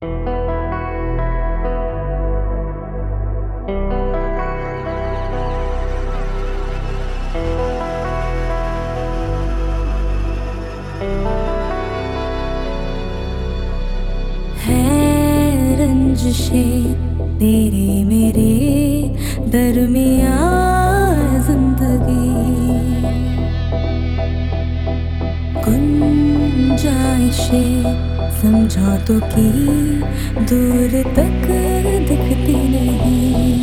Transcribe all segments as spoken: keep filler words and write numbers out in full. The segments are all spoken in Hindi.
है रंजिशें तेरे मेरे दरमिया जिंदगी, गुंजाइशें समझौतों की दूर तक दिखती नहीं।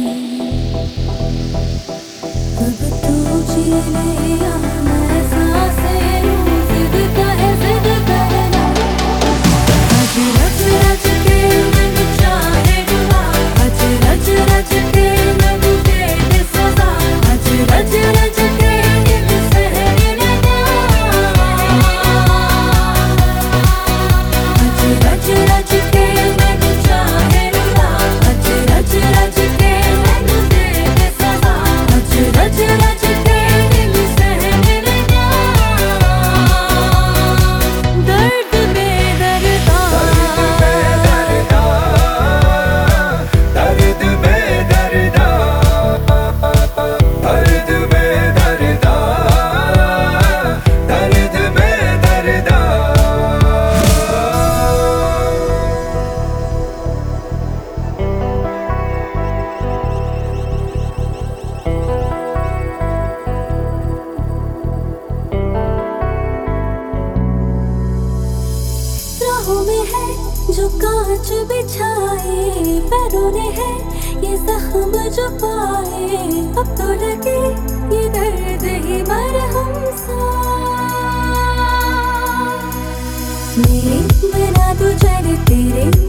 अब तू जी ले या मैं सांसें लूं, जिद का है जिद करना। आज रच रच के मन चाहे रुला, आज रच रच के मन दे दे सजा, आज रच रच के दिल सहने लगा। आज रच रच के मन चाहे रुला, आज रच रच के मन दे दे सजा, आज रच रच के दिल सहने लगा। दर्द में दर्दा, दर्द में दर्दा, दर्द में दर्दा, दर्द में दर्दा। राहों में है जो कांच बिछाए, पैरों ने है ये जख्म जो पाए। अब तो लगे ये दर्द ही मरहम सा, मेरे बिना तो चले तेरे